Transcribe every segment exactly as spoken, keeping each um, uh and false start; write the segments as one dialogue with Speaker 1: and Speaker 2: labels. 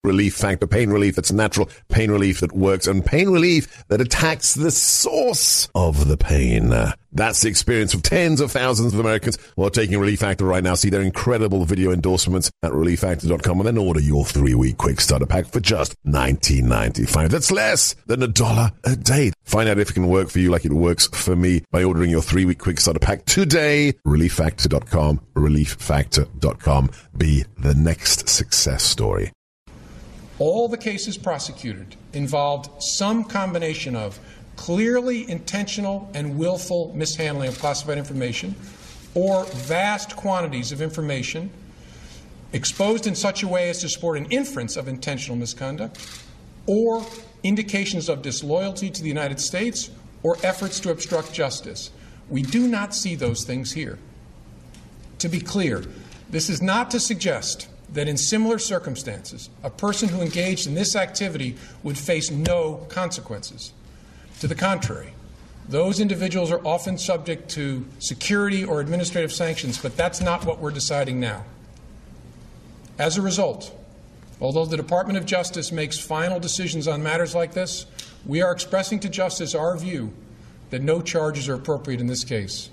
Speaker 1: Relief Factor, pain relief that's natural, pain relief that works, and pain relief that attacks the source of the pain. That's the experience of tens of thousands of Americans who are taking Relief Factor right now. See their incredible video endorsements at relief factor dot com and then order your three-week quick starter pack for just nineteen ninety-five. That's less than a dollar a day. Find out if it can work for you like it works for me by ordering your three-week quick starter pack today. relief factor dot com, relief factor dot com. Be the next success story.
Speaker 2: All the cases prosecuted involved some combination of clearly intentional and willful mishandling of classified information or vast quantities of information exposed in such a way as to support an inference of intentional misconduct or indications of disloyalty to the United States or efforts to obstruct justice. We do not see those things here. To be clear, this is not to suggest that in similar circumstances, a person who engaged in this activity would face no consequences. To the contrary, those individuals are often subject to security or administrative sanctions, but that's not what we're deciding now. As a result, although the Department of Justice makes final decisions on matters like this, we are expressing to Justice our view that no charges are appropriate in this case.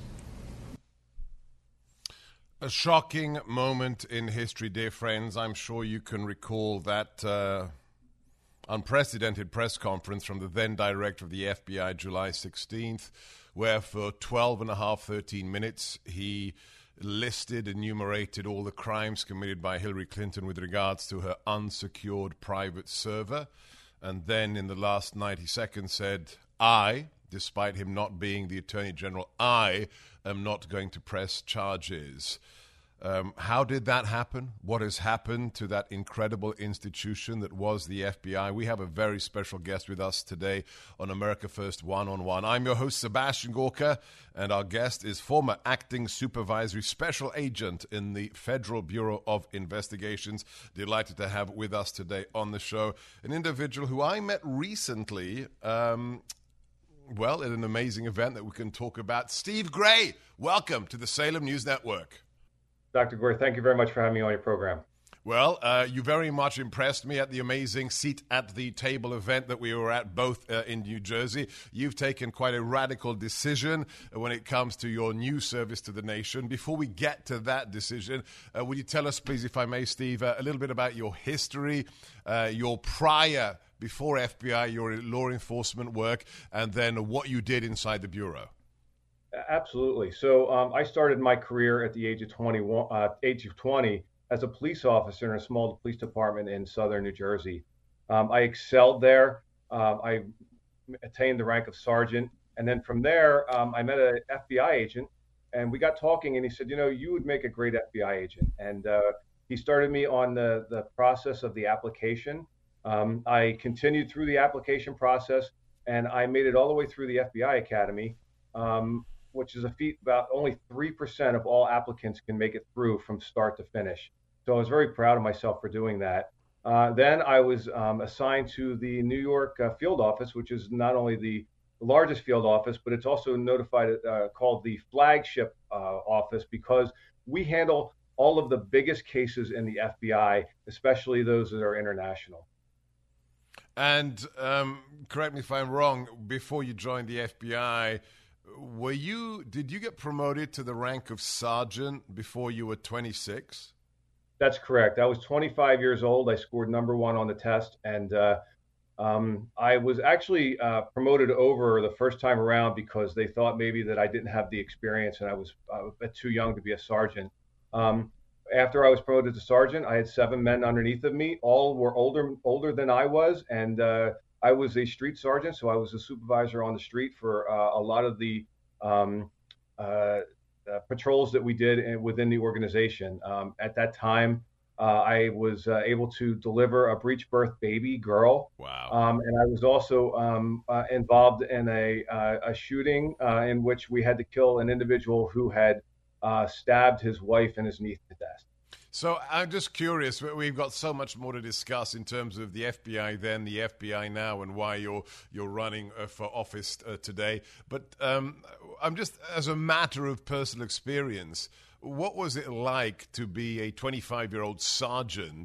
Speaker 3: A shocking moment in history, dear friends. I'm sure you can recall that uh, unprecedented press conference from the then director of the F B I, July sixteenth, where for twelve and a half, thirteen minutes, he listed, enumerated all the crimes committed by Hillary Clinton with regards to her unsecured private server. And then in the last ninety seconds said, I, despite him not being the Attorney General, I am not going to press charges. Um, how did that happen? What has happened to that incredible institution that was the F B I? We have a very special guest with us today on America First One-on-One. I'm your host, Sebastian Gorka, and our guest is former acting supervisory special agent in the Federal Bureau of Investigations. Delighted to have with us today on the show an individual who I met recently, um, well, at an amazing event that we can talk about. Steve Gray, welcome to the Salem News Network.
Speaker 4: Doctor Gore, thank you very much for having me on your program.
Speaker 3: Well, uh, you very much impressed me at the amazing Seat at the Table event that we were at, both uh, in New Jersey. You've taken quite a radical decision when it comes to your new service to the nation. Before we get to that decision, uh, would you tell us, please, if I may, Steve, uh, a little bit about your history, uh, your prior, before F B I, your law enforcement work, and then what you did inside the Bureau?
Speaker 4: Absolutely. So um, I started my career at the age of twenty-one, uh, age of twenty as a police officer in a small police department in southern New Jersey. Um, I excelled there. Um, I attained the rank of sergeant. And then from there, um, I met an F B I agent, and we got talking, and he said, you know, you would make a great F B I agent. And uh, he started me on the, the process of the application. Um, I continued through the application process, and I made it all the way through the F B I Academy. Um, which is a feat about only three percent of all applicants can make it through from start to finish. So I was very proud of myself for doing that. Uh, then I was um, assigned to the New York uh, field office, which is not only the largest field office, but it's also notified uh, called the flagship uh, office, because we handle all of the biggest cases in the F B I, especially those that are international.
Speaker 3: And um, correct me if I'm wrong, before you joined the F B I, Were you? Did you get promoted to the rank of sergeant before you were twenty-six?
Speaker 4: That's correct. I was twenty-five years old. I scored number one on the test, and uh, um, I was actually uh, promoted over the first time around because they thought maybe that I didn't have the experience and I was uh, a bit too young to be a sergeant. Um, after I was promoted to sergeant, I had seven men underneath of me. All were older older than I was, and uh, I was a street sergeant, so I was a supervisor on the street for uh, a lot of the um, uh, uh, patrols that we did in, within the organization. Um, at that time, uh, I was uh, able to deliver a breech birth baby girl.
Speaker 3: Wow.
Speaker 4: Um, and I was also um, uh, involved in a, uh, a shooting uh, in which we had to kill an individual who had uh, stabbed his wife and his niece to death.
Speaker 3: So I'm just curious, we've got so much more to discuss in terms of the F B I then, the F B I now, and why you're you're running uh, for office uh, today. But um, I'm just, as a matter of personal experience, what was it like to be a twenty-five-year-old sergeant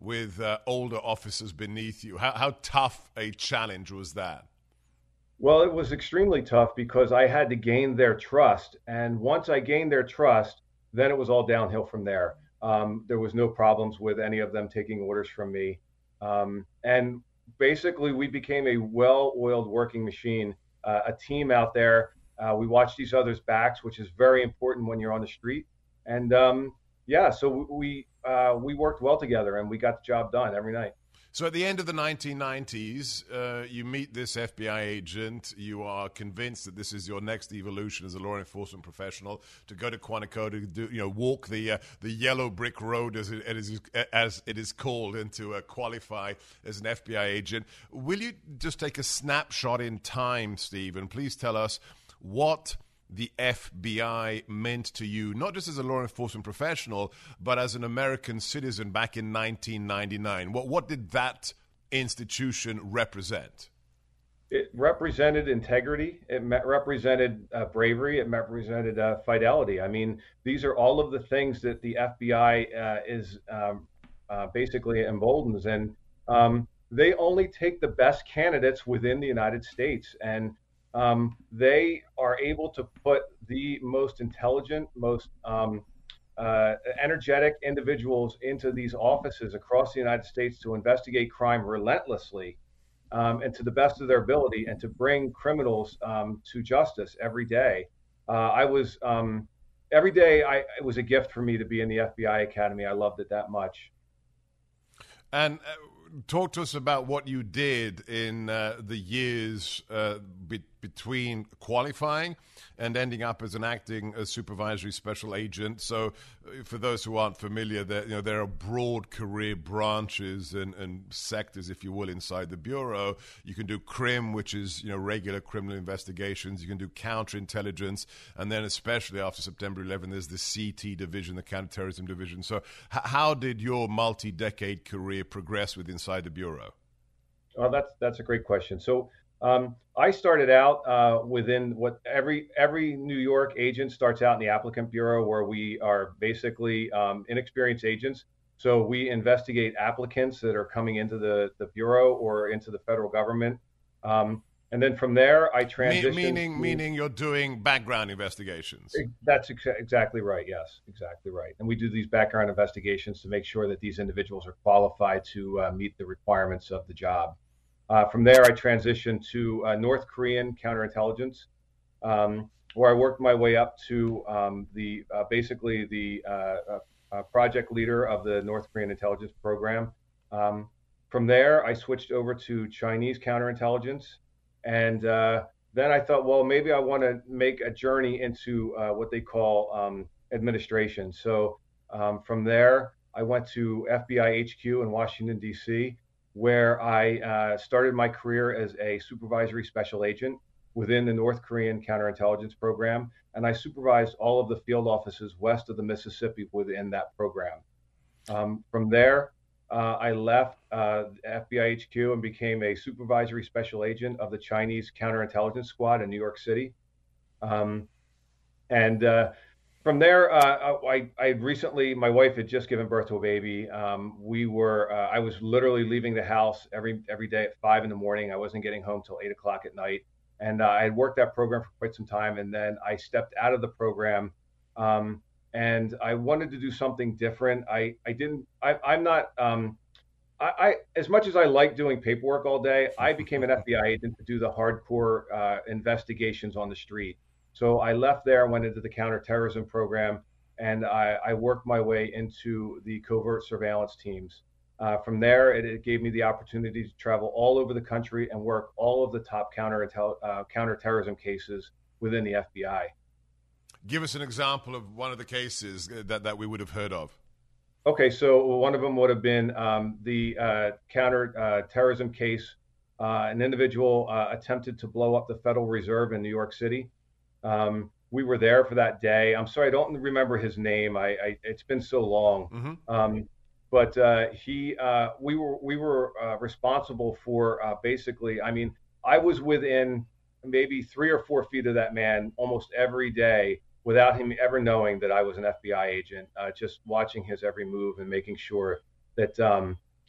Speaker 3: with uh, older officers beneath you. How, how tough a challenge was that?
Speaker 4: Well, it was extremely tough because I had to gain their trust. And once I gained their trust, then it was all downhill from there. Um, there was no problems with any of them taking orders from me. Um, and basically, we became a well-oiled working machine, uh, a team out there. Uh, we watched each other's backs, which is very important when you're on the street. And um, yeah, so we uh, we worked well together, and we got the job done every night.
Speaker 3: So at the end of the nineteen nineties, uh, you meet this F B I agent. You are convinced that this is your next evolution as a law enforcement professional, to go to Quantico, to do, you know, walk the uh, the yellow brick road, as it, as, as it is called, and to uh, qualify as an F B I agent. Will you just take a snapshot in time, Steve, and please tell us what the F B I meant to you, not just as a law enforcement professional, but as an American citizen back in nineteen ninety-nine? What what did that institution represent?
Speaker 4: It represented integrity. It represented uh, bravery. It represented uh, fidelity. I mean, these are all of the things that the F B I uh, is um, uh, basically emboldens, and um, they only take the best candidates within the United States, and Um, they are able to put the most intelligent, most um, uh, energetic individuals into these offices across the United States to investigate crime relentlessly um, and to the best of their ability, and to bring criminals um, to justice every day. Uh, I was um, every day. I, it was a gift for me to be in the F B I Academy. I loved it that much.
Speaker 3: And uh, talk to us about what you did in uh, the years uh, be- between qualifying and ending up as an acting uh, supervisory special agent. So uh, for those who aren't familiar, there, you know, there are broad career branches and, and sectors, if you will, inside the Bureau. You can do crim, which is, you know, regular criminal investigations. You can do counterintelligence. And then especially after September eleventh, there's the C T division, the counterterrorism division. So h- how did your multi-decade career progress with inside the Bureau?
Speaker 4: Well, that's that's a great question. So um, I started out uh, within what every every New York agent starts out in the applicant bureau, where we are basically um, inexperienced agents. So we investigate applicants that are coming into the, the bureau or into the federal government. Um, and then from there, I transitioned.
Speaker 3: Me- meaning,
Speaker 4: to,
Speaker 3: meaning you're doing background investigations.
Speaker 4: That's ex- exactly right. Yes, exactly right. And we do these background investigations to make sure that these individuals are qualified to uh, meet the requirements of the job. Uh, from there, I transitioned to uh, North Korean counterintelligence, um, where I worked my way up to um, the uh, basically the uh, uh, project leader of the North Korean intelligence program. Um, from there, I switched over to Chinese counterintelligence, and uh, then I thought, well, maybe I want to make a journey into uh, what they call um, administration. So um, from there, I went to F B I H Q in Washington, D C, where I uh, started my career as a supervisory special agent within the North Korean counterintelligence program. And I supervised all of the field offices west of the Mississippi within that program. Um, from there, uh, I left uh, F B I H Q and became a supervisory special agent of the Chinese counterintelligence squad in New York City. Um, and uh, From there, uh, I, I recently, my wife had just given birth to a baby. Um, we were, uh, I was literally leaving the house every every day at five in the morning. I wasn't getting home till eight o'clock at night. And uh, I had worked that program for quite some time. And then I stepped out of the program um, and I wanted to do something different. I, I didn't, I, I'm not, um, I, I, as much as I like doing paperwork all day, I became an F B I agent to do the hardcore uh, investigations on the street. So I left there, went into the counterterrorism program, and I, I worked my way into the covert surveillance teams. Uh, from there, it, it gave me the opportunity to travel all over the country and work all of the top counter uh, counterterrorism cases within the F B I.
Speaker 3: Give us an example of one of the cases that, that we would have heard of.
Speaker 4: Okay, so one of them would have been um, the uh, counterterrorism uh, case. Uh, an individual uh, attempted to blow up the Federal Reserve in New York City. Um, we were there for that day. I'm sorry, I don't remember his name. I, I it's been so long. Mm-hmm. Um, but uh, he, uh, we were we were uh, responsible for uh, basically. I mean, I was within maybe three or four feet of that man almost every day without him ever knowing that I was an F B I agent. Uh, just watching his every move and making sure that um,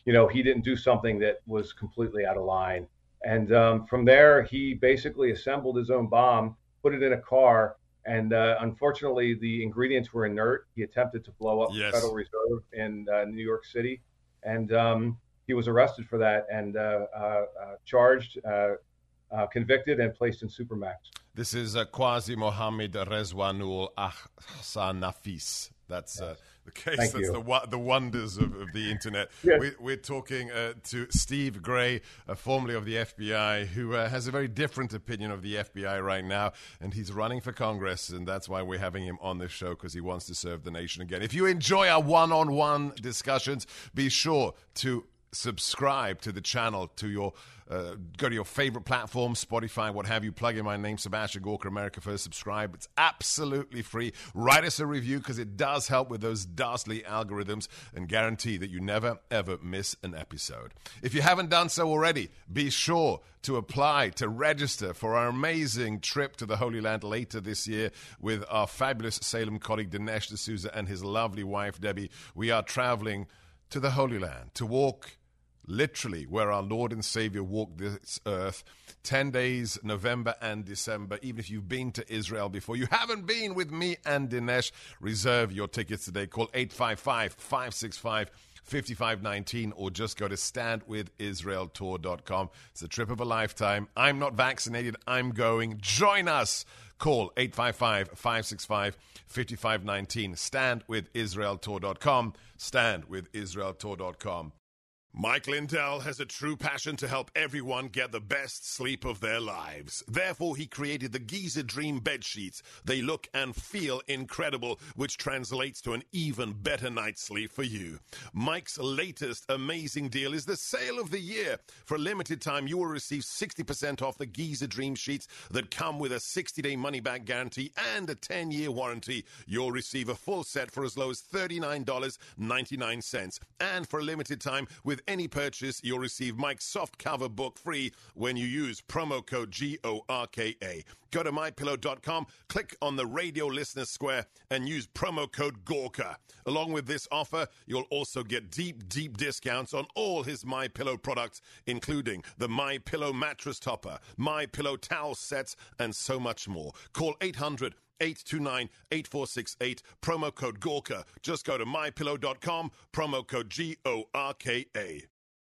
Speaker 4: you know, he didn't do something that was completely out of line. And um, from there, he basically assembled his own bomb, put it in a car, and uh, unfortunately, the ingredients were inert. He attempted to blow up yes. the Federal Reserve in uh, New York City, and um, he was arrested for that and uh, uh, uh, charged, uh, uh, convicted, and placed in Supermax.
Speaker 3: This is uh, Qazi Mohammed Rezwanul Ahsan Nafis. That's uh, the case.
Speaker 4: Thank
Speaker 3: That's
Speaker 4: you.
Speaker 3: the the wonders of, of the internet.
Speaker 4: Yes.
Speaker 3: We, we're talking uh, to Steve Gray, uh, formerly of the F B I, who uh, has a very different opinion of the F B I right now, and he's running for Congress, and that's why we're having him on this show, because he wants to serve the nation again. If you enjoy our one-on-one discussions, be sure to subscribe to the channel, to your uh, go to your favorite platform, Spotify, what have you, plug in my name, Sebastian Gorka, America First, subscribe. It's absolutely free. Write us a review, because it does help with those dastardly algorithms, and guarantee that you never, ever miss an episode. If you haven't done so already, be sure to apply, to register for our amazing trip to the Holy Land later this year with our fabulous Salem colleague, Dinesh D'Souza, and his lovely wife, Debbie. We are traveling to the Holy Land to walk literally where our Lord and Savior walked this earth. ten days, November and December. Even if you've been to Israel before, you haven't been with me and Dinesh, reserve your tickets today. Call eight five five, five six five, five five one nine or just go to stand with israel tour dot com. It's a trip of a lifetime. I'm not vaccinated. I'm going. Join us. Call eight five five, five six five, five five one nine. stand with israel tour dot com. stand with israel tour dot com. Mike Lindell has a true passion to help everyone get the best sleep of their lives. Therefore, he created the Giza Dream bed sheets. They look and feel incredible, which translates to an even better night's sleep for you. Mike's latest amazing deal is the sale of the year. For a limited time, you will receive sixty percent off the Giza Dream sheets that come with a sixty-day money-back guarantee and a ten-year warranty. You'll receive a full set for as low as thirty-nine ninety-nine. And for a limited time, with any purchase, you'll receive Mike's soft cover book free when you use promo code G O R K A. Go to my pillow dot com, click on the radio listener square, and use promo code Gorka. Along with this offer, you'll also get deep, deep discounts on all his MyPillow products, including the MyPillow mattress topper, MyPillow towel sets, and so much more. Call eight hundred, eight two nine, eight four six eight, promo code Gorka. Just go to my pillow dot com, promo code G O R K A.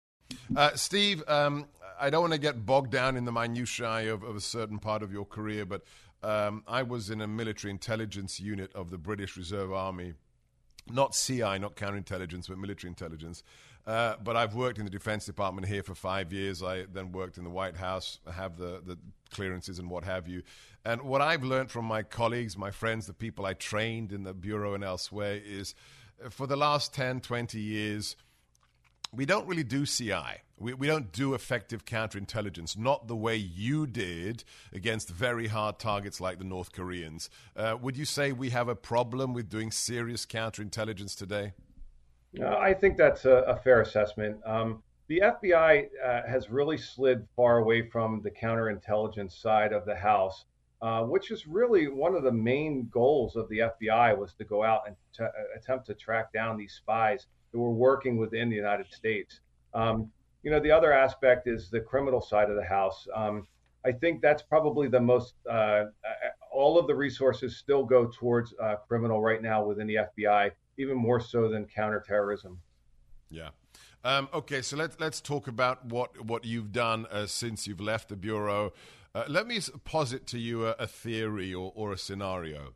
Speaker 3: Uh, Steve, um, I don't want to get bogged down in the minutiae of, of a certain part of your career, but um, I was in a military intelligence unit of the British Reserve Army. Not C I, not counterintelligence, but military intelligence. Uh, but I've worked in the Defense Department here for five years. I then worked in the White House, have the, the clearances and what have you. And what I've learned from my colleagues, my friends, the people I trained in the Bureau and elsewhere is uh, for the last ten, twenty years, we don't really do C I. We, we don't do effective counterintelligence, not the way you did against very hard targets like the North Koreans. Uh, would you say we have a problem with doing serious counterintelligence today?
Speaker 4: Uh, I think that's a, a fair assessment. Um, the F B I uh, has really slid far away from the counterintelligence side of the house, uh, which is really one of the main goals of the F B I, was to go out and t- attempt to track down these spies that were working within the United States. Um, you know, the other aspect is the criminal side of the house. Um, I think that's probably the most, uh, all of the resources still go towards uh, criminal right now within the F B I, even more so than counterterrorism.
Speaker 3: Yeah. Um, okay, so let's let's talk about what, what you've done uh, since you've left the Bureau. Uh, let me posit to you a, a theory or, or a scenario.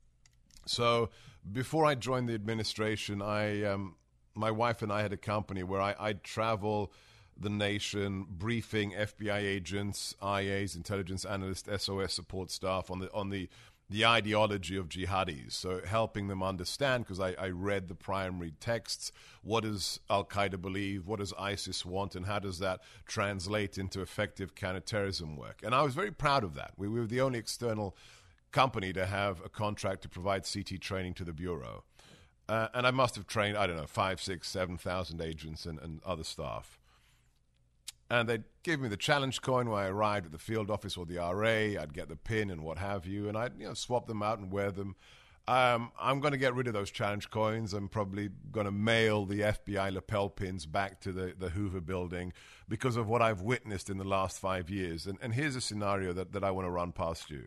Speaker 3: So before I joined the administration, I um, my wife and I had a company where I, I'd travel the nation briefing F B I agents, I As, intelligence analysts, S O S support staff on the on the the ideology of jihadis, so helping them understand, because I, I read the primary texts, what does Al-Qaeda believe, what does ISIS want, and how does that translate into effective counterterrorism work. And I was very proud of that. We, we were the only external company to have a contract to provide C T training to the Bureau. Uh, and I must have trained, I don't know, five, six, seven thousand agents and, and other staff. And they'd give me the challenge coin when I arrived at the field office or the R A. I'd get the pin and what have you, and I'd you know swap them out and wear them. Um, I'm going to get rid of those challenge coins. I'm probably going to mail the F B I lapel pins back to the, the Hoover building because of what I've witnessed in the last five years. And, and here's a scenario that, that I want to run past you.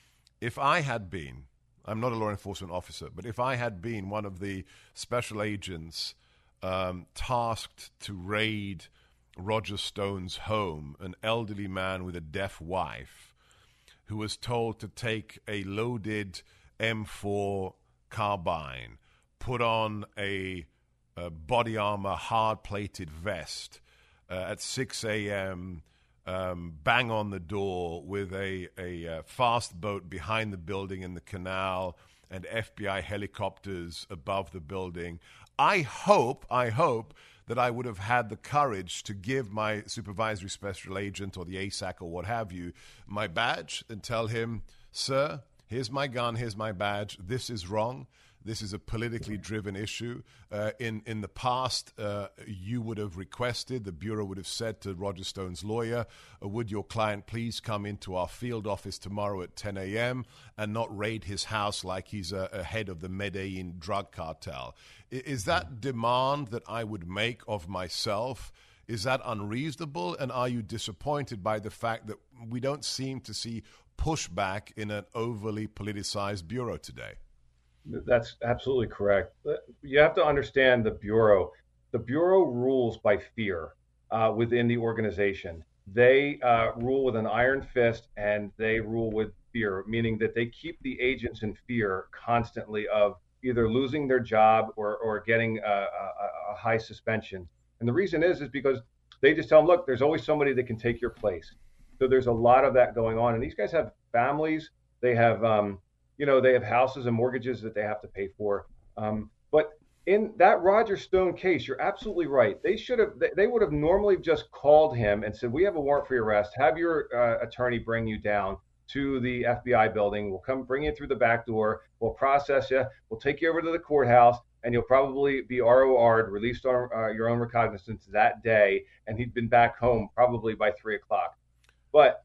Speaker 3: If I had been, I'm not a law enforcement officer, but if I had been one of the special agents um, tasked to raid Roger Stone's home, an elderly man with a deaf wife who was told to take a loaded M four carbine, put on a, a body armor hard-plated vest uh, at six a.m., um, bang on the door with a, a, a fast boat behind the building in the canal and F B I helicopters above the building. I hope, I hope that I would have had the courage to give my supervisory special agent or the A S A C or what have you my badge and tell him, sir, here's my gun, here's my badge. This is wrong. This is a politically driven issue. Uh, in, in the past, uh, you would have requested, the Bureau would have said to Roger Stone's lawyer, uh, would your client please come into our field office tomorrow at ten a.m. and not raid his house like he's a, a head of the Medellin drug cartel? I, is that demand that I would make of myself? Is that unreasonable? And are you disappointed by the fact that we don't seem to see pushback in an overly politicized Bureau today?
Speaker 4: That's absolutely correct. You have to understand the Bureau. The Bureau rules by fear uh, within the organization. They uh, rule with an iron fist, and they rule with fear, meaning that they keep the agents in fear constantly of either losing their job or, or getting a, a, a high suspension. And the reason is, is because they just tell them, look, there's always somebody that can take your place. So there's a lot of that going on. And these guys have families. They have, um, you know, they have houses and mortgages that they have to pay for. Um, but in that Roger Stone case, you're absolutely right. They should have, they would have normally just called him and said, we have a warrant for your arrest. Have your uh, attorney bring you down to the F B I building. We'll come bring you through the back door. We'll process you. We'll take you over to the courthouse, and you'll probably be R O R'd, released on uh, your own recognizance that day. And he'd been back home probably by three o'clock. But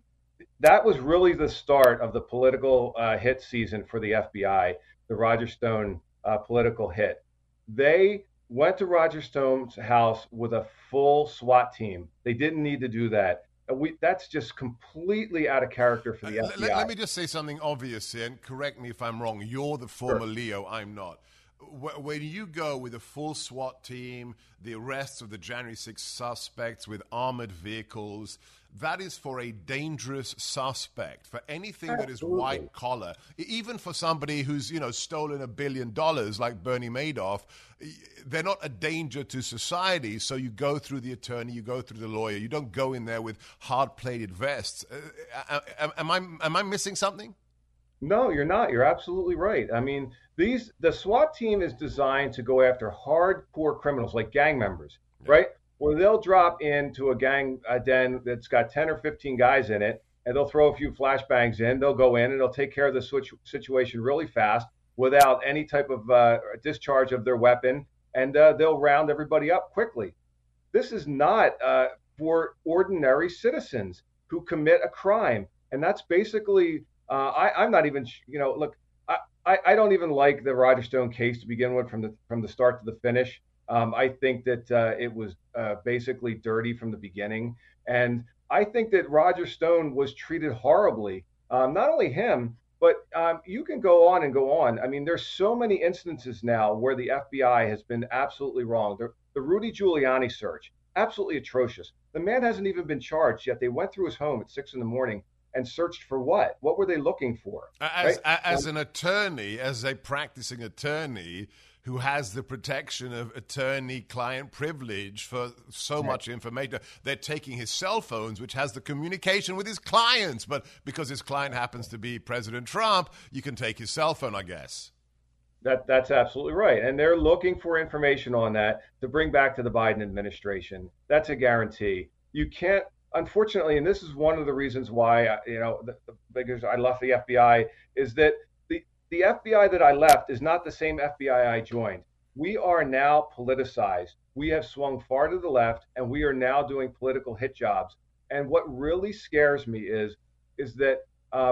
Speaker 4: that was really the start of the political uh, hit season for the F B I, the Roger Stone uh, political hit. They went to Roger Stone's house with a full SWAT team. They didn't need to do that. We, that's just completely out of character for the uh, F B I.
Speaker 3: Let, let me just say something obvious here, and correct me if I'm wrong. You're the former
Speaker 4: Sure.
Speaker 3: Leo, I'm not. When you go with a full SWAT team, the arrests of the January sixth suspects with armored vehicles, that is for a dangerous suspect, for anything that is white collar, even for somebody who's, you know, stolen a billion dollars like Bernie Madoff. They're not a danger to society. So you go through the attorney, you go through the lawyer. You don't go in there with hard-plated vests. Uh, am I am I missing something?
Speaker 4: No, you're not. You're absolutely right. I mean, these the SWAT team is designed to go after hardcore criminals like gang members, yeah. right? Where they'll drop into a gang a den that's got ten or fifteen guys in it, and they'll throw a few flashbangs in. They'll go in and they'll take care of the switch situation really fast without any type of uh, discharge of their weapon, and uh, they'll round everybody up quickly. This is not uh, for ordinary citizens who commit a crime, and that's basically. Uh, I, I'm not even, you know, look, I, I, I don't even like the Roger Stone case to begin with from the from the start to the finish. Um, I think that uh, it was uh, basically dirty from the beginning. And I think that Roger Stone was treated horribly. Um, not only him, but um, you can go on and go on. I mean, there's so many instances now where the F B I has been absolutely wrong. The, the Rudy Giuliani search, absolutely atrocious. The man hasn't even been charged yet. They went through his home at six in the morning and searched for what? What were they looking for?
Speaker 3: As,
Speaker 4: right?
Speaker 3: as an attorney, as a practicing attorney who has the protection of attorney-client privilege for so right. much information, they're taking his cell phones, which has the communication with his clients. But because his client happens to be President Trump, you can take his cell phone, I guess.
Speaker 4: That That's absolutely right. And they're looking for information on that to bring back to the Biden administration. That's a guarantee. You can't. Unfortunately, and this is one of the reasons why, you know, the, the, because I left the F B I, is that the, the F B I that I left is not the same F B I I joined. We are now politicized. We have swung far to the left, and we are now doing political hit jobs. And what really scares me is, is that um,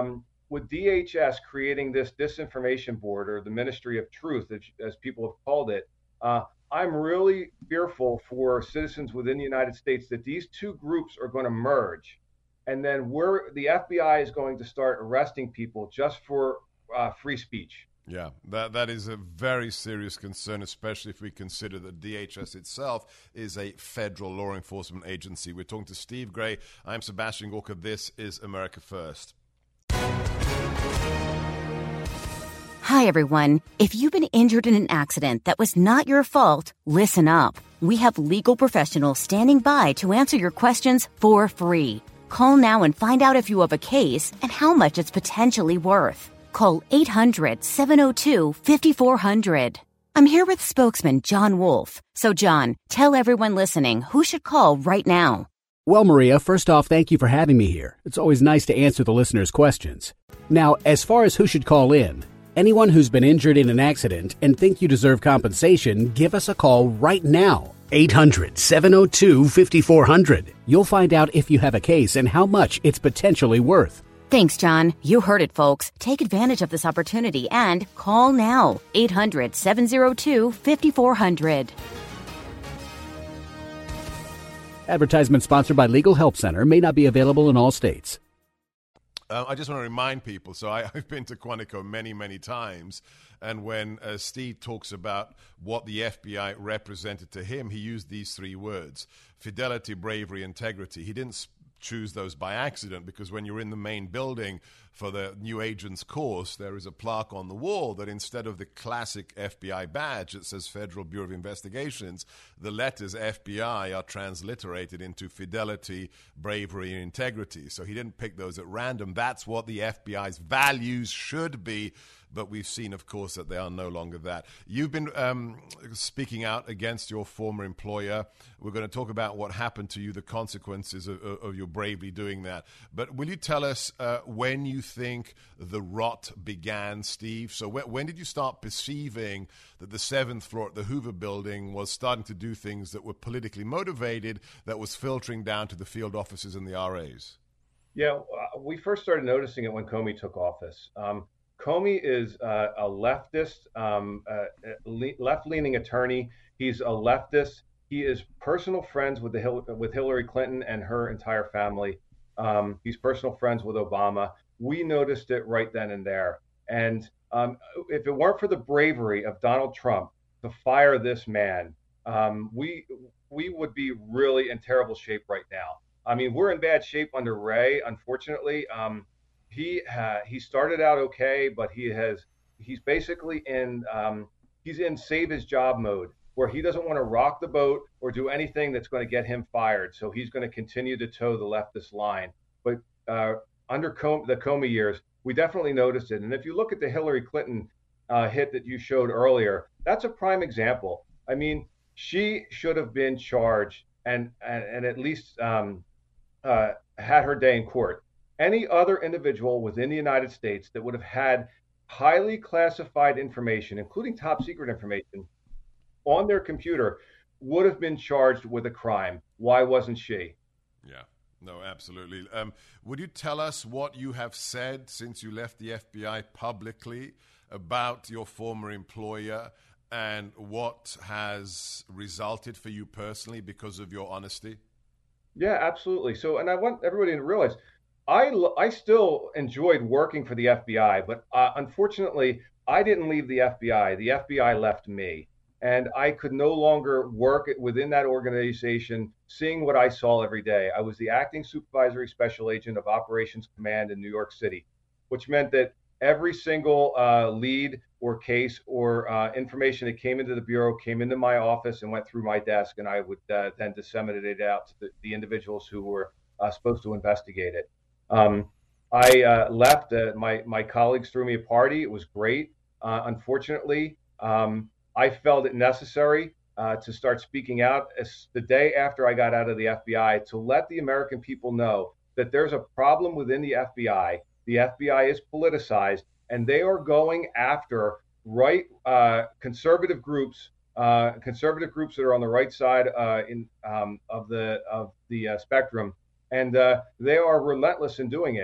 Speaker 4: with D H S creating this disinformation board, or the Ministry of Truth, as, as people have called it, uh, I'm really fearful for citizens within the United States that these two groups are going to merge. And then we're, the F B I is going to start arresting people just for uh, free speech.
Speaker 3: Yeah, that that is a very serious concern, especially if we consider that D H S itself is a federal law enforcement agency. We're talking to Steve Gray. I'm Sebastian Gorka. This is America First.
Speaker 5: Hi, everyone. If you've been injured in an accident that was not your fault, listen up. We have legal professionals standing by to answer your questions for free. Call now and find out if you have a case and how much it's potentially worth. Call eight hundred, seven oh two, five four zero zero. I'm here with spokesman John Wolf. So, John, tell everyone listening who should call right now.
Speaker 6: Well, Maria, first off, thank you for having me here. It's always nice to answer the listeners' questions. Now, as far as who should call in, anyone who's been injured in an accident and think you deserve compensation, give us a call right now. eight hundred, seven oh two, five four zero zero. You'll find out if you have a case and how much it's potentially worth.
Speaker 5: Thanks, John. You heard it, folks. Take advantage of this opportunity and call now. eight hundred, seven oh two, five four zero zero.
Speaker 6: Advertisement sponsored by Legal Help Center. May not be available in all states.
Speaker 3: Uh, I just want to remind people, so I, I've been to Quantico many, many times, and when uh, Steve talks about what the F B I represented to him, he used these three words: fidelity, bravery, integrity. He didn't sp- choose those by accident, because when you're in the main building for the new agents course, there is a plaque on the wall that instead of the classic F B I badge that says Federal Bureau of Investigations, the letters F B I are transliterated into fidelity, bravery, and integrity. So he didn't pick those at random. That's what the F B I's values should be. But we've seen, of course, that they are no longer that. You've been um, speaking out against your former employer. We're going to talk about what happened to you, the consequences of, of your bravely doing that. But will you tell us uh, when you think the rot began, Steve? So when, when did you start perceiving that the seventh floor at the Hoover Building was starting to do things that were politically motivated, that was filtering down to the field offices and the R As?
Speaker 4: Yeah, we first started noticing it when Comey took office. Um, Comey is uh, a leftist, um, uh, le- left-leaning attorney. He's a leftist. He is personal friends with the Hil- with Hillary Clinton and her entire family. Um, he's personal friends with Obama. We noticed it right then and there. And um, if it weren't for the bravery of Donald Trump to fire this man, um, we we would be really in terrible shape right now. I mean, we're in bad shape under Wray, unfortunately. Um, He uh, he started out okay, but he has he's basically in um, he's in save his job mode, where he doesn't want to rock the boat or do anything that's going to get him fired. So he's going to continue to toe the leftist line. But uh, under Com- the Comey years, we definitely noticed it. And if you look at the Hillary Clinton uh, hit that you showed earlier, that's a prime example. I mean, she should have been charged and and, and at least um, uh, had her day in court. Any other individual within the United States that would have had highly classified information, including top secret information, on their computer would have been charged with a crime. Why wasn't she?
Speaker 3: Yeah, no, absolutely. Um, would you tell us what you have said since you left the F B I publicly about your former employer and what has resulted for you personally because of your honesty?
Speaker 4: Yeah, absolutely. So, and I want everybody to realize, I, I still enjoyed working for the F B I, but uh, unfortunately, I didn't leave the F B I. The F B I left me, and I could no longer work within that organization, seeing what I saw every day. I was the acting supervisory special agent of Operations Command in New York City, which meant that every single uh, lead or case or uh, information that came into the Bureau came into my office and went through my desk, and I would uh, then disseminate it out to the, the individuals who were uh, supposed to investigate it. Um, I uh, left. Uh, my my colleagues threw me a party. It was great. Uh, unfortunately, um, I felt it necessary uh, to start speaking out as the day after I got out of the F B I to let the American people know that there's a problem within the F B I. The F B I is politicized, and they are going after right uh, conservative groups, uh, conservative groups that are on the right side uh, in um, of the of the uh, spectrum. And uh, they are relentless in doing it.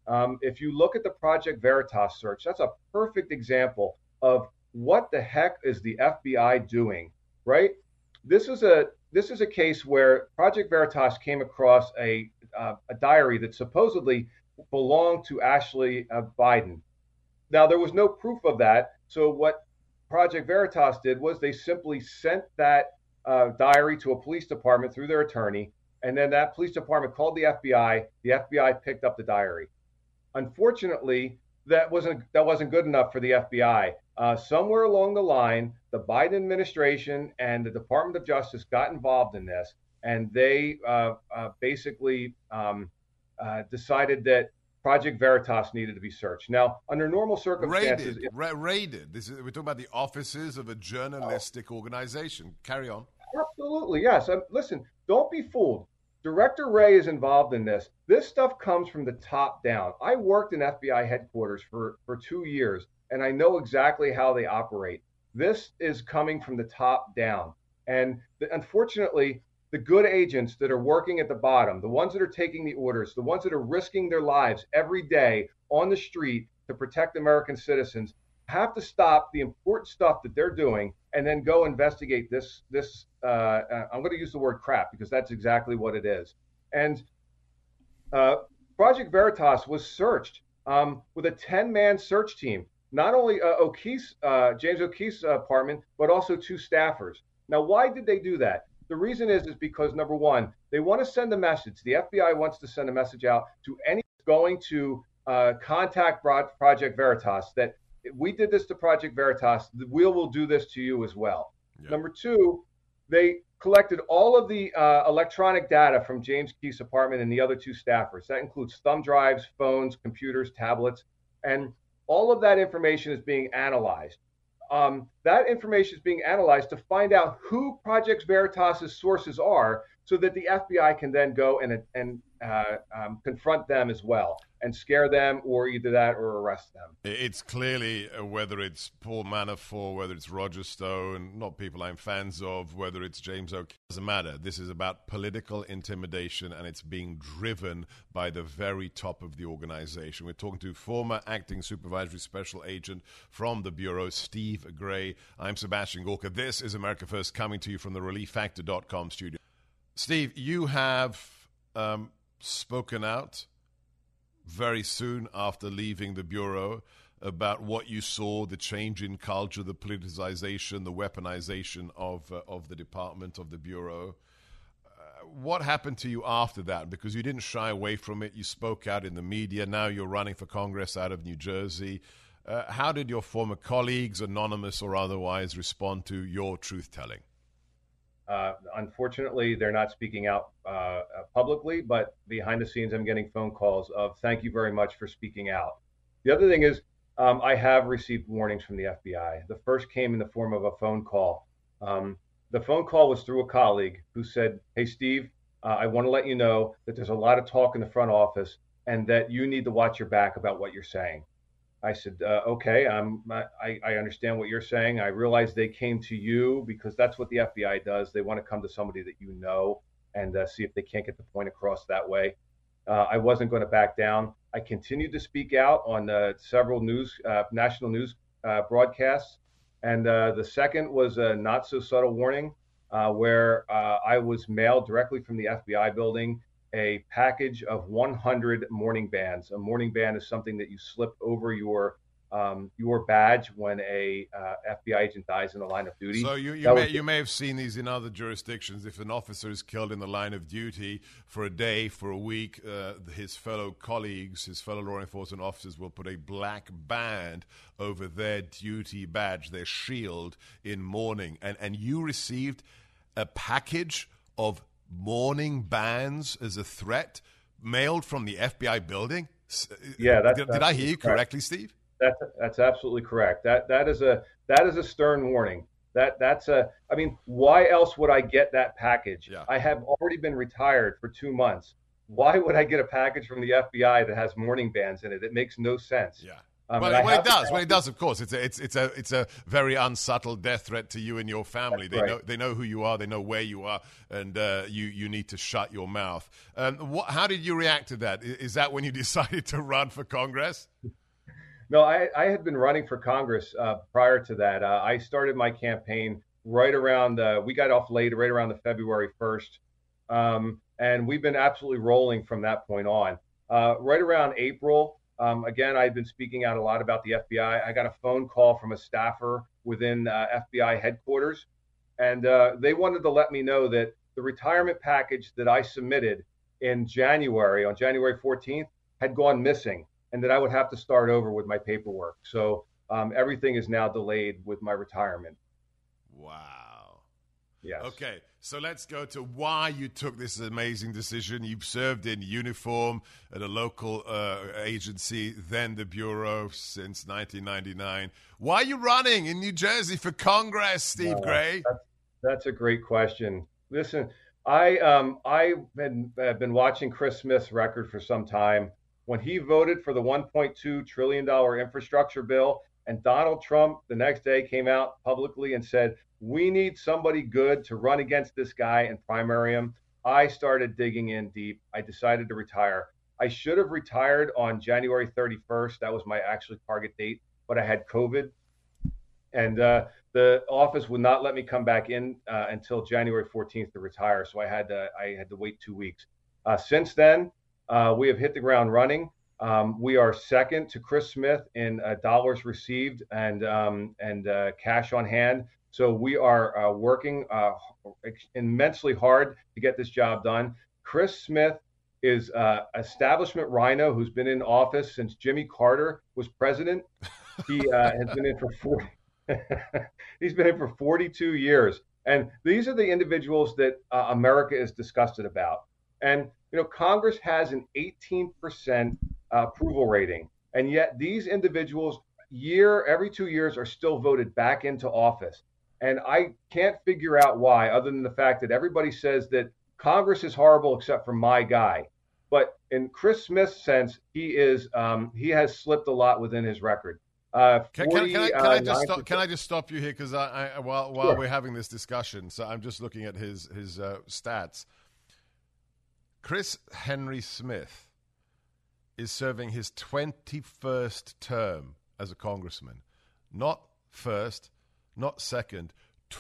Speaker 4: Um, if you look at the Project Veritas search, that's a perfect example of what the heck is the F B I doing, right? This is a this is a case where Project Veritas came across a uh, a diary that supposedly belonged to Ashley uh, Biden. Now, there was no proof of that. So what Project Veritas did was they simply sent that uh, diary to a police department through their attorney, and then that police department called the F B I. The F B I picked up the diary. Unfortunately, that wasn't that wasn't good enough for the F B I. Uh, somewhere along the line, the Biden administration and the Department of Justice got involved in this, and they uh, uh, basically um, uh, decided that Project Veritas needed to be searched. Now, under normal circumstances,
Speaker 3: raided. Ra- raided. This is, we're talking about the offices of a journalistic oh. organization. Carry on.
Speaker 4: Absolutely, yes. Um, listen, don't be fooled. Director Wray is involved in this. This stuff comes from the top down. I worked in F B I headquarters for, for two years, and I know exactly how they operate. This is coming from the top down. And the, unfortunately, the good agents that are working at the bottom, the ones that are taking the orders, the ones that are risking their lives every day on the street to protect American citizens, have to stop the important stuff that they're doing and then go investigate this. This uh, I'm going to use the word crap because that's exactly what it is. And uh, Project Veritas was searched um, with a ten-man search team. Not only uh, O'Keefe's, uh, James O'Keefe's apartment, but also two staffers. Now, why did they do that? The reason is is because, number one, they want to send a message. The F B I wants to send a message out to anyone going to uh, contact Project Veritas that we did this to Project Veritas, we will do this to you as well. Yep. Number two, they collected all of the uh, electronic data from James Keefe's apartment and the other two staffers. That includes thumb drives, phones, computers, tablets, and all of that information is being analyzed. Um, that information is being analyzed to find out who Project Veritas's sources are so that the F B I can then go and, and uh, um, confront them as well and scare them or either that or arrest them.
Speaker 3: It's clearly, uh, whether it's Paul Manafort, whether it's Roger Stone, not people I'm fans of, whether it's James O'Keefe, doesn't matter. This is about political intimidation, and it's being driven by the very top of the organization. We're talking to former acting supervisory special agent from the Bureau, Steve Gray. I'm Sebastian Gorka. This is America First, coming to you from the relief factor dot com studio. Steve, you have um, spoken out very soon after leaving the Bureau about what you saw, the change in culture, the politicization, the weaponization of uh, of the department, of the Bureau. Uh, what happened to you after that? Because you didn't shy away from it. You spoke out in the media. Now you're running for Congress out of New Jersey. Uh, how did your former colleagues, anonymous or otherwise, respond to your truth-telling?
Speaker 4: Uh, unfortunately, they're not speaking out uh, publicly, but behind the scenes, I'm getting phone calls of thank you very much for speaking out. The other thing is um, I have received warnings from the F B I. The first came in the form of a phone call. Um, the phone call was through a colleague who said, hey, Steve, uh, I want to let you know that there's a lot of talk in the front office and that you need to watch your back about what you're saying. I said, uh, okay, I'm, I, I understand what you're saying. I realize they came to you because that's what the F B I does. They want to come to somebody that you know and uh, see if they can't get the point across that way. Uh, I wasn't going to back down. I continued to speak out on uh, several news, uh, national news uh, broadcasts. And uh, the second was a not so subtle warning uh, where uh, I was mailed directly from the F B I building a package of one hundred morning bands. A morning band is something that you slip over your um, your badge when a uh, F B I agent dies in the line of duty.
Speaker 3: So you, you, may, was, you may have seen these in other jurisdictions. If an officer is killed in the line of duty for a day, for a week, uh, his fellow colleagues, his fellow law enforcement officers will put a black band over their duty badge, their shield, in mourning. And, and you received a package of mourning bands as a threat mailed from the F B I building?
Speaker 4: Yeah, that's,
Speaker 3: did,
Speaker 4: that's
Speaker 3: did I hear you
Speaker 4: correct.
Speaker 3: correctly, Steve?
Speaker 4: That's that's absolutely correct. That that is a that is a stern warning. That that's a. I mean, why else would I get that package?
Speaker 3: Yeah.
Speaker 4: I have already been retired for two months. Why would I get a package from the F B I that has mourning bands in it? It makes no sense.
Speaker 3: Yeah.
Speaker 4: Um,
Speaker 3: well,
Speaker 4: and
Speaker 3: when
Speaker 4: I
Speaker 3: it does,
Speaker 4: have-
Speaker 3: when it does, of course, it's a, it's it's a it's a very unsubtle death threat to you and your family.
Speaker 4: That's
Speaker 3: They
Speaker 4: right.
Speaker 3: know they know who you are, they know where you are, and uh, you you need to shut your mouth. Um, what, how did you react to that? Is, is that when you decided to run for Congress?
Speaker 4: No, I, I had been running for Congress uh, prior to that. Uh, I started my campaign right around, uh, we got off late, right around the February first. Um, and we've been absolutely rolling from that point on. Uh, right around April, um, again, I've been speaking out a lot about the F B I. I got a phone call from a staffer within uh, F B I headquarters, and uh, they wanted to let me know that the retirement package that I submitted in January, on January fourteenth, had gone missing, and that I would have to start over with my paperwork. So um, everything is now delayed with my retirement.
Speaker 3: Wow.
Speaker 4: Yes.
Speaker 3: Okay, so let's go to why you took this amazing decision. You've served in uniform at a local uh, agency, then the Bureau, since nineteen ninety-nine. Why are you running in New Jersey for Congress, Steve
Speaker 4: Uh,
Speaker 3: Gray?
Speaker 4: That's, that's a great question. Listen, I um I had uh, been watching Chris Smith's record for some time. When he voted for the one point two trillion dollars infrastructure bill, and Donald Trump the next day came out publicly and said, we need somebody good to run against this guy and primary him, I started digging in deep. I decided to retire. I should have retired on January thirty-first. That was my actual target date, but I had COVID. And uh, the office would not let me come back in uh, until January fourteenth to retire. So I had to, I had to wait two weeks. Uh, since then, uh, we have hit the ground running. Um, we are second to Chris Smith in uh, dollars received and um, and uh, cash on hand. So we are uh, working uh, immensely hard to get this job done. Chris Smith is uh, establishment rhino who's been in office since Jimmy Carter was president. He uh, has been in for forty. He's been in for forty-two years, and these are the individuals that uh, America is disgusted about. And you know, Congress has an eighteen percent uh, approval rating, and yet these individuals, year every two years, are still voted back into office. And I can't figure out why, other than the fact that everybody says that Congress is horrible except for my guy. But in Chris Smith's sense, he is um, he has slipped a lot within his record. Uh,
Speaker 3: Can, can, can, I, can, I just
Speaker 4: forty-nine
Speaker 3: stop, can I just stop you here? Because I, I, while, while
Speaker 4: Sure.
Speaker 3: we're having this discussion, so I'm just looking at his, his uh, stats. Chris Henry Smith is serving his twenty-first term as a congressman. Not first, not second,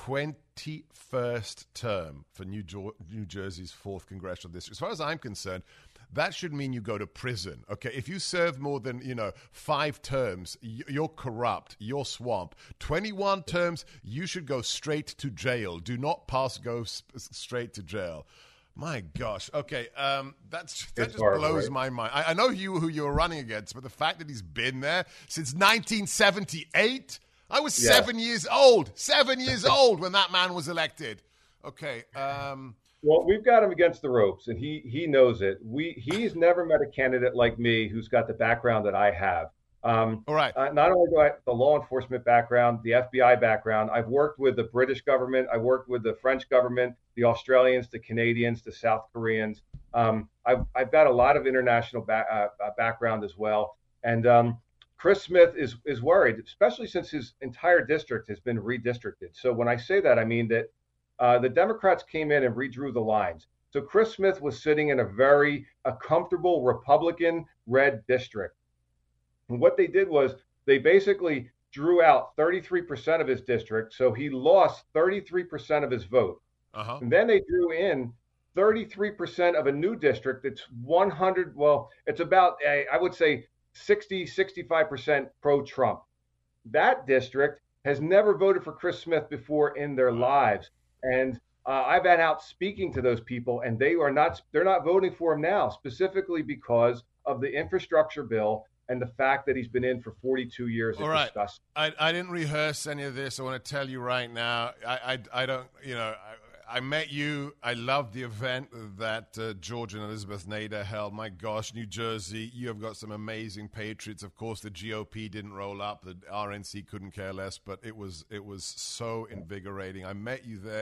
Speaker 3: twenty-first term for New, jo- New Jersey's fourth congressional district. As far as I'm concerned, that should mean you go to prison. Okay, if you serve more than, you know, five terms, you're corrupt, you're swamp. twenty-one terms, you should go straight to jail. Do not pass go sp- straight to jail. My gosh. Okay, um, that's that
Speaker 4: It's
Speaker 3: just
Speaker 4: horrible,
Speaker 3: blows
Speaker 4: right?
Speaker 3: my mind. I, I know you who you're running against, but the fact that he's been there since nineteen seventy-eight. I was
Speaker 4: Yeah.
Speaker 3: seven years old. Seven years old when that man was elected. Okay. Um,
Speaker 4: Well, we've got him against the ropes, and he he knows it. We he's never met a candidate like me who's got the background that I have. Um,
Speaker 3: all right.
Speaker 4: uh, not only do I have the law enforcement background, the F B I background, I've worked with the British government, I worked with the French government, the Australians, the Canadians, the South Koreans. Um, I've I've got a lot of international ba- uh, background as well, and um, Chris Smith is is worried, especially since his entire district has been redistricted. So when I say that, I mean that uh, the Democrats came in and redrew the lines. So Chris Smith was sitting in a very a comfortable Republican red district. And what they did was they basically drew out thirty-three percent of his district. So he lost thirty-three percent of his vote.
Speaker 3: Uh-huh.
Speaker 4: And then they drew in thirty-three percent of a new district. It's one hundred, well, it's about, a, I would say, sixty, sixty-five percent pro-Trump. That district has never voted for Chris Smith before in their lives. And uh, I've been out speaking to those people, and they are not, they're not voting for him now, specifically because of the infrastructure bill and the fact that he's been in for forty-two years.
Speaker 3: All right. I, I didn't rehearse any of this. I want to tell you right now, I, I, I don't, you know, I, I met you. I loved the event that uh, George and Elizabeth Nader held. My gosh, New Jersey, you have got some amazing patriots. Of course, the G O P didn't roll up. The R N C couldn't care less, but it was, it was so invigorating. I met you there.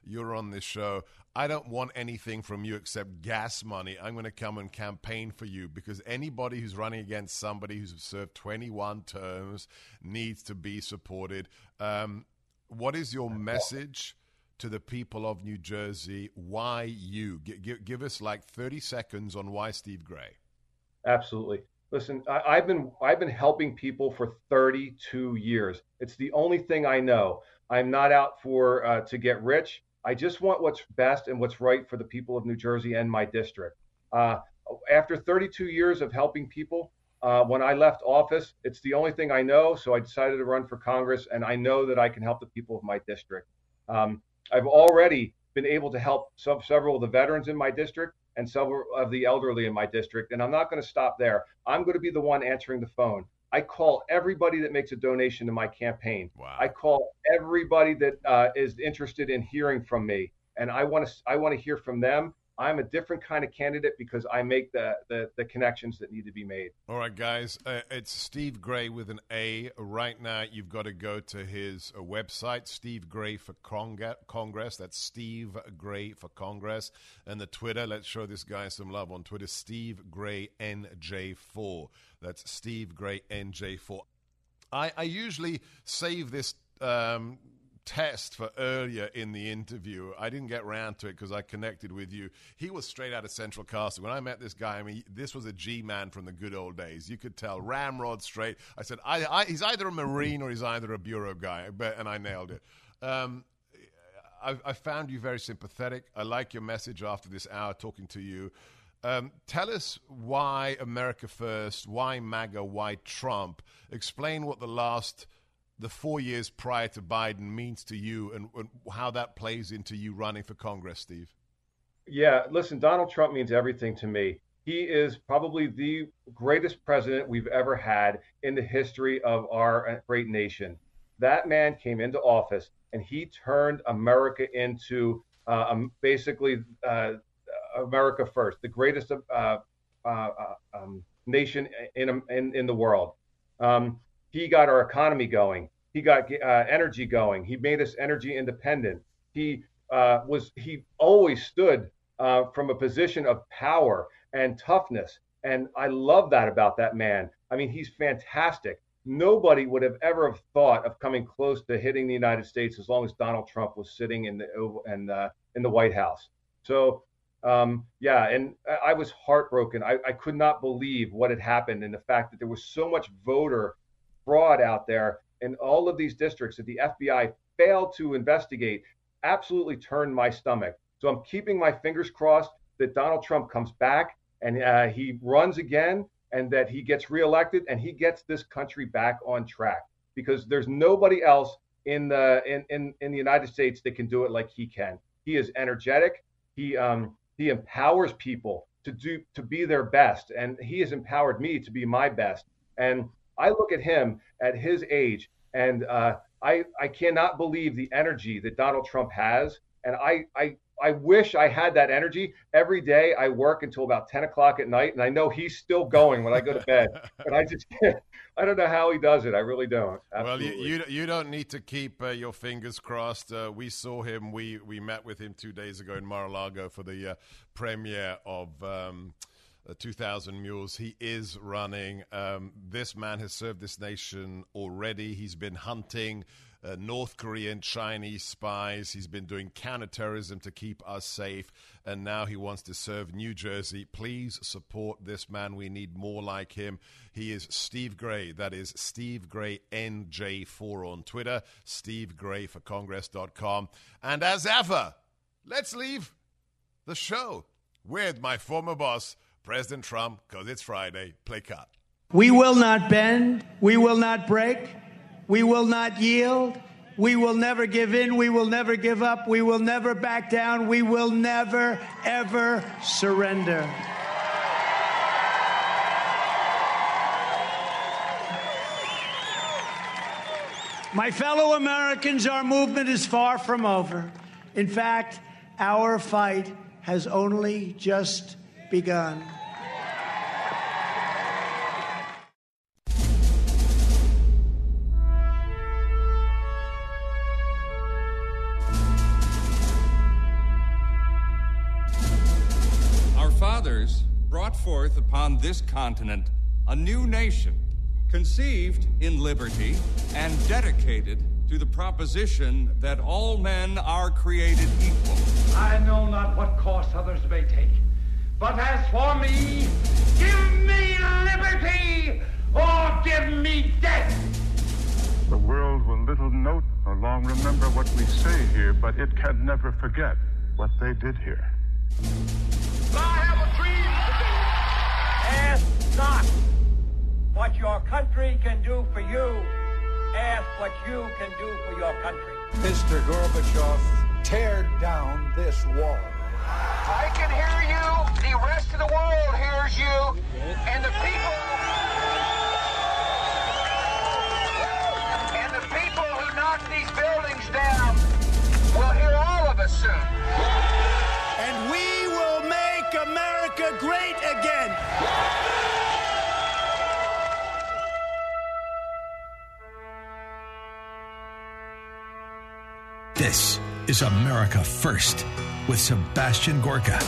Speaker 3: you're on this show. I don't want anything from you except gas money. I'm going to come and campaign for you because anybody who's running against somebody who's served twenty-one terms needs to be supported. Um, what is your message to the people of New Jersey? Why you? G- give, give us like thirty seconds on why Steve Gray.
Speaker 4: Absolutely. Listen, I, I've been I've been helping people for thirty-two years. It's the only thing I know. I'm not out for uh, to get rich. I just want what's best and what's right for the people of New Jersey and my district. Uh, after thirty-two years of helping people, uh, when I left office, it's the only thing I know. So I decided to run for Congress, and I know that I can help the people of my district. Um, I've already been able to help some, several of the veterans in my district and several of the elderly in my district. And I'm not going to stop there. I'm going to be the one answering the phone. I call everybody that makes a donation to my campaign.
Speaker 3: Wow.
Speaker 4: I call everybody that uh, is interested in hearing from me. And I want to I want to hear from them. I'm a different kind of candidate because I make the, the, the connections that need to be made.
Speaker 3: All right, guys. Uh, it's Steve Gray with an A. Right now, you've got to go to his uh, website, Steve Gray for Cong- Congress. That's Steve Gray for Congress. And the Twitter, let's show this guy some love on Twitter, Steve Gray N J four. That's Steve Gray N J four. I, I usually save this um test for earlier in the interview. I didn't get around to it because I connected with you. He was straight out of Central Casting. When I met this guy, I mean, this was a G-man from the good old days. You could tell, ramrod straight. I said, I, I, he's either a Marine or he's either a bureau guy, but, and I nailed it. Um, I, I found you very sympathetic. I like your message after this hour talking to you. Um, tell us why America First, why MAGA, why Trump. Explain what the last the four years prior to Biden means to you and, and how that plays into you running for Congress, Steve.
Speaker 4: Yeah, listen, Donald Trump means everything to me. He is probably the greatest president we've ever had in the history of our great nation. That man came into office and he turned America into uh, um, basically uh, America First, the greatest uh, uh, um, nation in, in, in the world. Um, He got our economy going. He got uh, energy going. He made us energy independent. He uh, was he always stood uh, from a position of power and toughness. And I love that about that man. I mean, he's fantastic. Nobody would have ever have thought of coming close to hitting the United States as long as Donald Trump was sitting in the in, uh, in the White House. So, um, yeah, and I was heartbroken. I, I could not believe what had happened and the fact that there was so much voter fraud out there in all of these districts that the F B I failed to investigate absolutely turned my stomach. So I'm keeping my fingers crossed that Donald Trump comes back and uh, he runs again and that he gets reelected and he gets this country back on track, because there's nobody else in the in, in, in the United States that can do it like he can. He is energetic. He um he empowers people to do to be their best, and he has empowered me to be my best. And I look at him at his age, and uh, I I cannot believe the energy that Donald Trump has. And I, I I wish I had that energy. Every day I work until about ten o'clock at night, and I know he's still going when I go to bed. But I just can't. I don't know how he does it. I really don't. Absolutely.
Speaker 3: Well, you, you you don't need to keep uh, your fingers crossed. Uh, we saw him. We we met with him two days ago in Mar-a-Lago for the uh, premiere of Um, Uh, two thousand Mules. He is running. Um, this man has served this nation already. He's been hunting uh, North Korean, Chinese spies. He's been doing counterterrorism to keep us safe. And now he wants to serve New Jersey. Please support this man. We need more like him. He is Steve Gray. That is Steve Gray N J four on Twitter, steve gray for congress dot com. And as ever, let's leave the show with my former boss, President Trump, because it's Friday. Play cut.
Speaker 7: We will not bend. We will not break. We will not yield. We will never give in. We will never give up. We will never back down. We will never, ever surrender. My fellow Americans, our movement is far from over. In fact, our fight has only just begun.
Speaker 8: fathers brought forth upon this continent a new nation, conceived in liberty and dedicated to the proposition that all men are created equal.
Speaker 9: I know not what course others may take, but as for me, give me liberty or give me death.
Speaker 10: The world will little note nor long remember what we say here, but it can never forget what they did here.
Speaker 9: I have a dream today. Ask not what your country can do for you. Ask what you can do for your country.
Speaker 11: Mister Gorbachev, tear down this wall.
Speaker 9: I can hear you. The rest of the world hears you. And the people... And the people who knock these buildings down will hear all of us soon.
Speaker 7: And we will make America great again.
Speaker 12: This is America First with Sebastian Gorka.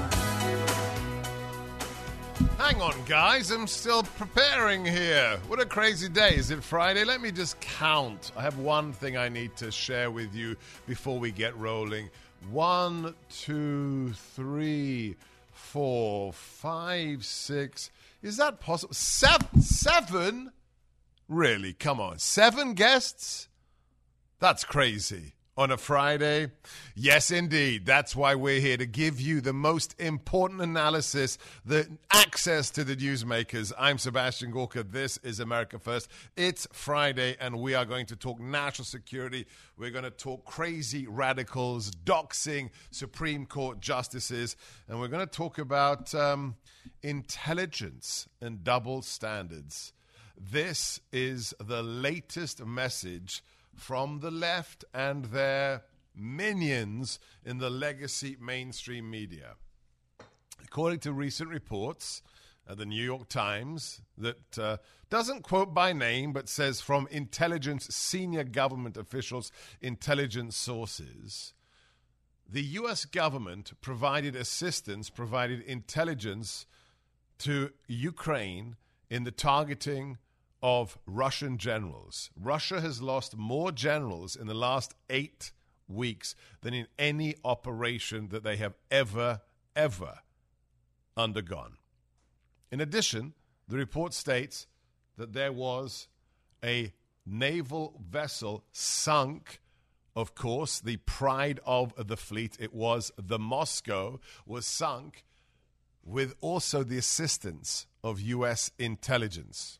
Speaker 3: Hang on, guys. I'm still preparing here. What a crazy day. Is it Friday? Let me just count. I have one thing I need to share with you before we get rolling. One, two, three, four, five, six. Is that possible? Seven? Seven? Really? Come on. Seven guests? That's crazy. On a Friday? Yes, indeed. That's why we're here, to give you the most important analysis, the access to the newsmakers. I'm Sebastian Gorka. This is America First. It's Friday, and we are going to talk national security. We're going to talk crazy radicals, doxing Supreme Court justices, and we're going to talk about um, intelligence and double standards. This is the latest message from the left and their minions in the legacy mainstream media. According to recent reports at the New York Times that uh, doesn't quote by name but says from intelligence senior government officials, intelligence sources, the U S government provided assistance, provided intelligence to Ukraine in the targeting of Russian generals. Russia has lost more generals in the last eight weeks than in any operation that they have ever, ever undergone. In addition, the report states that there was a naval vessel sunk. Of course, the pride of the fleet, it was the Moscow, was sunk with also the assistance of U S intelligence.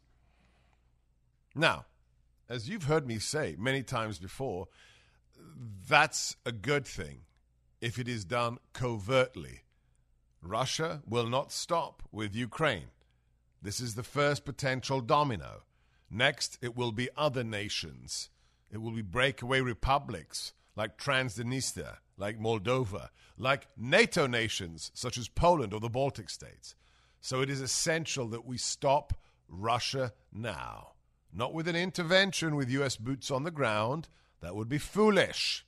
Speaker 3: Now, as you've heard me say many times before, that's a good thing if it is done covertly. Russia will not stop with Ukraine. This is the first potential domino. Next, it will be other nations. It will be breakaway republics like Transnistria, like Moldova, like NATO nations such as Poland or the Baltic states. So it is essential that we stop Russia now. Not with an intervention with U S boots on the ground. That would be foolish.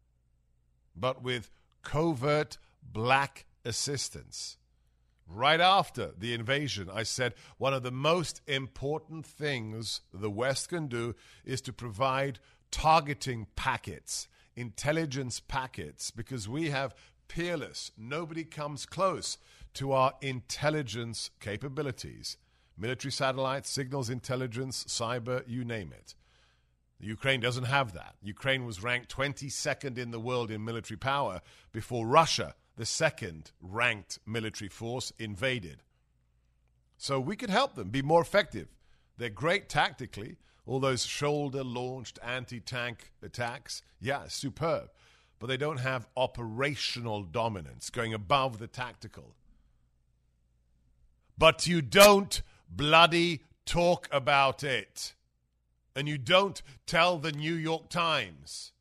Speaker 3: But with covert black assistance. Right after the invasion, I said one of the most important things the West can do is to provide targeting packets, intelligence packets, because we have peerless, nobody comes close to our intelligence capabilities. Military satellites, signals intelligence, cyber, you name it. Ukraine doesn't have that. Ukraine was ranked twenty-second in the world in military power before Russia, the second ranked military force, invaded. So we could help them be more effective. They're great tactically. All those shoulder-launched anti-tank attacks, yeah, superb. But they don't have operational dominance, going above the tactical. But you don't bloody talk about it. And you don't tell the New York Times.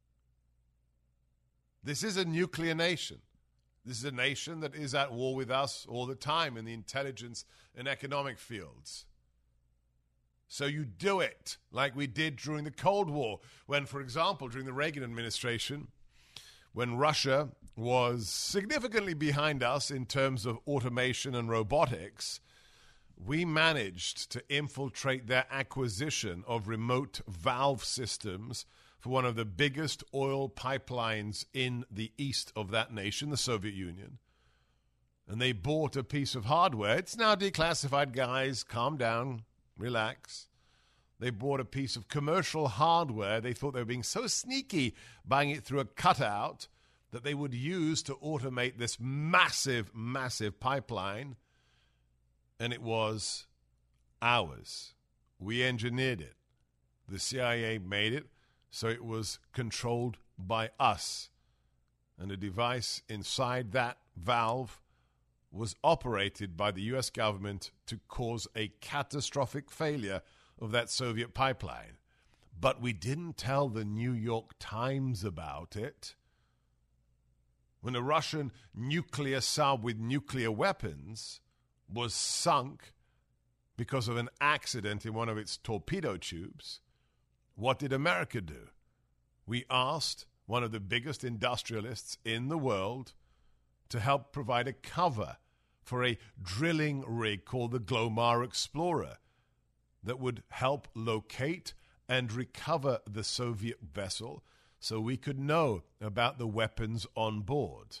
Speaker 3: This is a nuclear nation. This is a nation that is at war with us all the time in the intelligence and economic fields. So you do it like we did during the Cold War, when, for example, during the Reagan administration, when Russia was significantly behind us in terms of automation and robotics, we managed to infiltrate their acquisition of remote valve systems for one of the biggest oil pipelines in the east of that nation, the Soviet Union. And they bought a piece of hardware. It's now declassified, guys. Calm down. Relax. They bought a piece of commercial hardware. They thought they were being so sneaky, buying it through a cutout, that they would use to automate this massive, massive pipeline. And it was ours. We engineered it. The C I A made it, so it was controlled by us. And the device inside that valve was operated by the U S government to cause a catastrophic failure of that Soviet pipeline. But we didn't tell the New York Times about it. When a Russian nuclear sub with nuclear weapons was sunk because of an accident in one of its torpedo tubes, what did America do? We asked one of the biggest industrialists in the world to help provide a cover for a drilling rig called the Glomar Explorer that would help locate and recover the Soviet vessel so we could know about the weapons on board.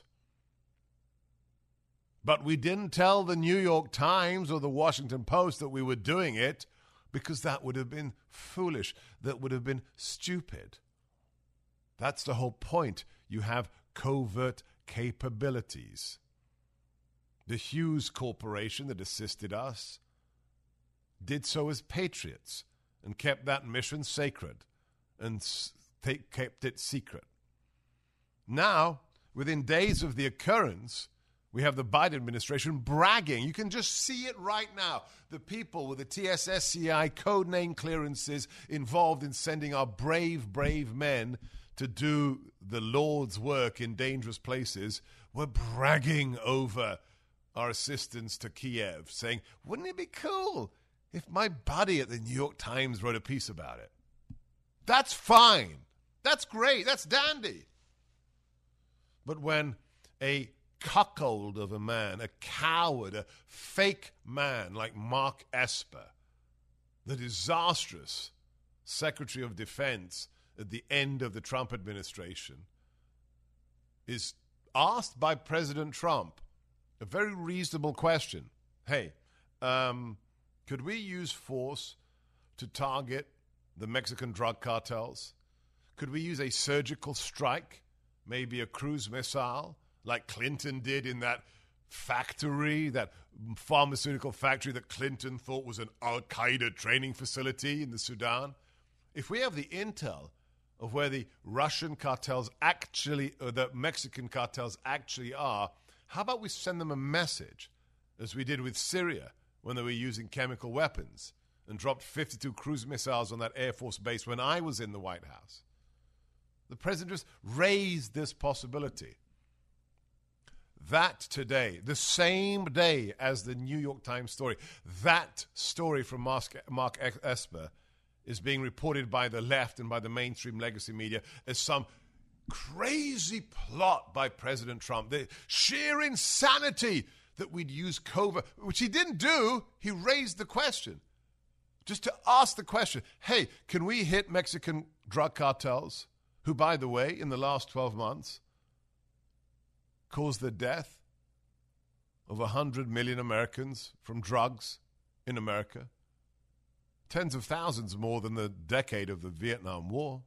Speaker 3: But we didn't tell the New York Times or the Washington Post that we were doing it because that would have been foolish. That would have been stupid. That's the whole point. You have covert capabilities. The Hughes Corporation that assisted us did so as patriots and kept that mission sacred and kept it secret. Now, within days of the occurrence, we have the Biden administration bragging. You can just see it right now. The people with the T S S C I code name clearances involved in sending our brave, brave men to do the Lord's work in dangerous places were bragging over our assistance to Kiev, saying, wouldn't it be cool if my buddy at the New York Times wrote a piece about it? That's fine. That's great. That's dandy. But when a cuckold of a man, a coward, a fake man like Mark Esper, the disastrous Secretary of Defense at the end of the Trump administration, is asked by President Trump a very reasonable question. Hey, um, could we use force to target the Mexican drug cartels? Could we use a surgical strike, maybe a cruise missile, like Clinton did in that factory, that pharmaceutical factory that Clinton thought was an Al-Qaeda training facility in the Sudan? If we have the intel of where the Russian cartels actually, or the Mexican cartels actually are, how about we send them a message, as we did with Syria when they were using chemical weapons and dropped fifty-two cruise missiles on that Air Force base when I was in the White House? The president just raised this possibility. That today, the same day as the New York Times story, that story from Mark Esper is being reported by the left and by the mainstream legacy media as some crazy plot by President Trump. The sheer insanity that we'd use covert, which he didn't do. He raised the question. Just to ask the question, hey, can we hit Mexican drug cartels, who, by the way, in the last twelve months, caused the death of one hundred million Americans from drugs in America? Tens of thousands more than the decade of the Vietnam War.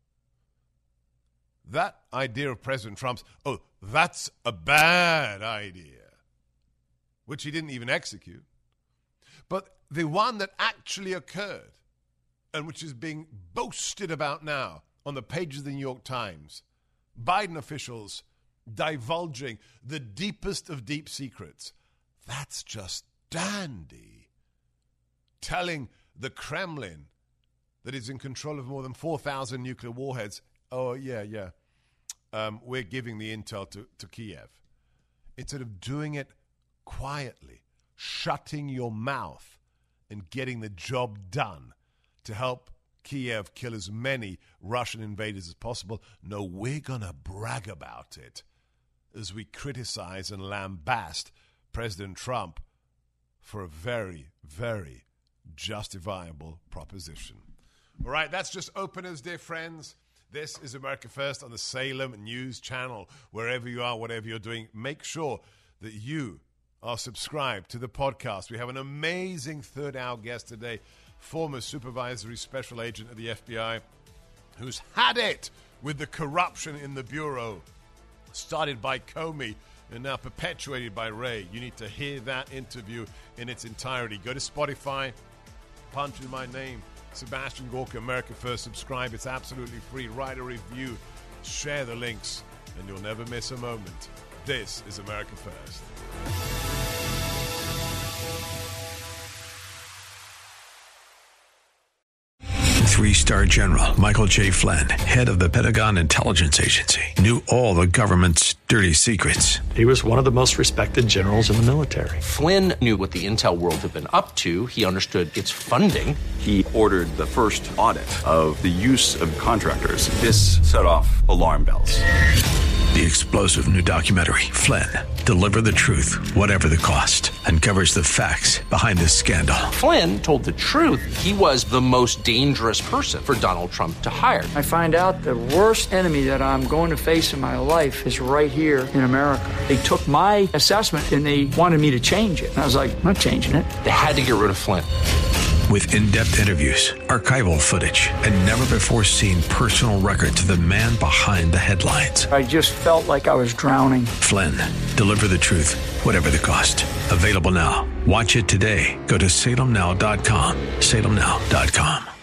Speaker 3: That idea of President Trump's, oh, that's a bad idea, which he didn't even execute. But the one that actually occurred, and which is being boasted about now on the pages of the New York Times, Biden officials divulging the deepest of deep secrets, that's just dandy. Telling the Kremlin that is in control of more than four thousand nuclear warheads, oh, yeah, yeah, um, we're giving the intel to, to Kiev. Instead of doing it quietly, shutting your mouth and getting the job done to help Kiev, kill as many Russian invaders as possible. No, we're going to brag about it as we criticize and lambast President Trump for a very, very justifiable proposition. All right, that's just openers, dear friends. This is America First on the Salem News Channel. Wherever you are, whatever you're doing, make sure that you are subscribed to the podcast. We have an amazing third-hour guest today, former supervisory special agent of the F B I, who's had it with the corruption in the Bureau, started by Comey and now perpetuated by Wray. You need to hear that interview in its entirety. Go to Spotify, punch in my name, Sebastian Gorka, America First. Subscribe. It's absolutely free. Write a review. Share the links, and you'll never miss a moment. This is America First.
Speaker 12: Three-star General Michael J. Flynn, head of the Pentagon Intelligence Agency, knew all the government's dirty secrets.
Speaker 13: He was one of the most respected generals in the military.
Speaker 14: Flynn knew what the intel world had been up to. He understood its funding.
Speaker 15: He ordered the first audit of the use of contractors. This set off alarm bells.
Speaker 12: The explosive new documentary, Flynn, Deliver the Truth, Whatever the Cost, uncovers the facts behind this scandal.
Speaker 14: Flynn told the truth. He was the most dangerous person for Donald Trump to hire.
Speaker 16: I find out the worst enemy that I'm going to face in my life is right here in America. They took my assessment and they wanted me to change it. And I was like, I'm not changing it.
Speaker 14: They had to get rid of Flynn.
Speaker 12: With in-depth interviews, archival footage, and never-before-seen personal records of the man behind the headlines.
Speaker 16: I just felt like I was drowning.
Speaker 12: Flynn, Deliver the Truth, Whatever the Cost. Available now. Watch it today. Go to salem now dot com. salem now dot com.